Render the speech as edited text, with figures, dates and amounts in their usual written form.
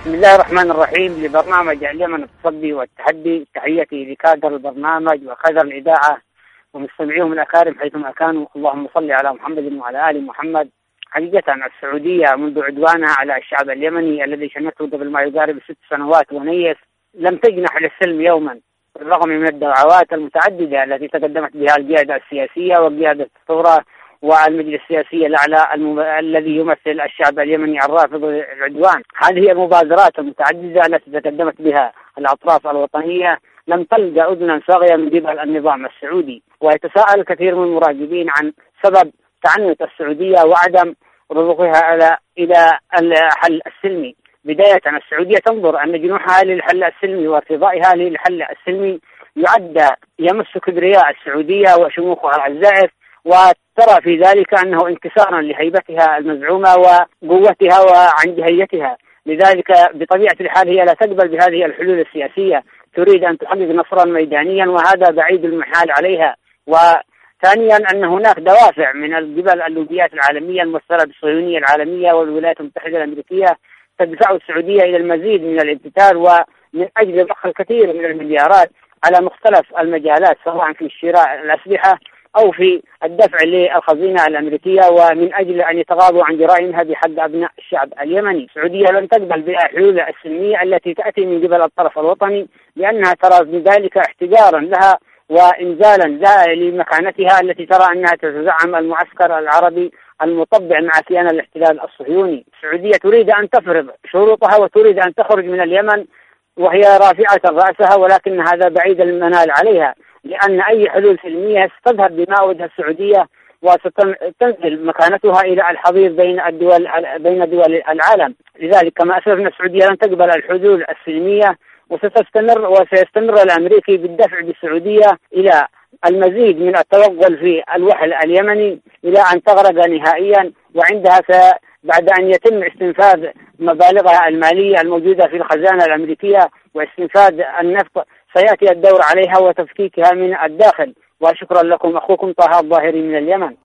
بسم الله الرحمن الرحيم. لبرنامج اليمن التصدي والتحدي، تحياتي لكادر البرنامج وكادر الإذاعة ومستمعيهم الأكارم حيثما كانوا. اللهم صل على محمد وعلى آل محمد. حقيقة السعودية منذ عدوانها على الشعب اليمني الذي شنته قبل ما يقارب 6 سنوات ونيف لم تجنح للسلم يوما، بالرغم من الدعوات المتعددة التي تقدمت بها القيادة السياسية وقيادة الثورة والمجلس السياسي الأعلى الذي يمثل الشعب اليمني الرافض للعدوان. هذه المبادرات المتعددة التي تقدمت بها الأطراف الوطنية لم تلقى أذنا صاغية من قبل النظام السعودي، ويتساءل الكثير من المراقبين عن سبب تعنت السعودية وعدم رضوخها إلى الحل السلمي. بداية السعودية تنظر أن جنوحها للحل السلمي وارتضائها للحل السلمي يمس كبرياء السعودية وشموخها الزائف، وترى في ذلك أنه انكسارا لهيبتها المزعومة وقوتها وعنجهيتها. لذلك بطبيعة الحال هي لا تقبل بهذه الحلول السياسية، تريد أن تحقق نصرا ميدانيا وهذا بعيد المحال عليها. وثانيا أن هناك دوافع من قبل اللوبيات العالمية الممثلة بالصهيونية العالمية والولايات المتحدة الأمريكية تدفع السعودية إلى المزيد من الامتثال ومن أجل ضخ الكثير من المليارات على مختلف المجالات، سواء في شراء الأسلحة أو في الدفع للخزينة الأمريكية، ومن أجل أن يتغاضوا عن جرائمها بحق أبناء الشعب اليمني. السعودية لن تقبل بالحلول السلمية التي تأتي من قبل الطرف الوطني، لأنها ترى بذلك احتجارا لها وإنزالا لها لمكانتها التي ترى أنها تزعم المعسكر العربي المطبع مع كيان الاحتلال الصهيوني. السعودية تريد أن تفرض شروطها وتريد أن تخرج من اليمن وهي رافعة رأسها، ولكن هذا بعيد المنال عليها، لأن أي حلول سلمية ستذهب بموعدها السعودية وستنزل مكانتها إلى الحضيض بين دول العالم. لذلك كما أسلفنا السعودية لن تقبل الحلول السلمية، وسيستمر الأمريكي بالدفع بالسعودية إلى المزيد من التوغل في الوحل اليمني إلى أن تغرق نهائيا، وعندها بعد أن يتم استنفاذ مبالغها المالية الموجودة في الخزانة الأمريكية واستنفاذ النفط سيأتي الدور عليها وتفكيكها من الداخل. وشكرا لكم، أخوكم طه الظاهري من اليمن.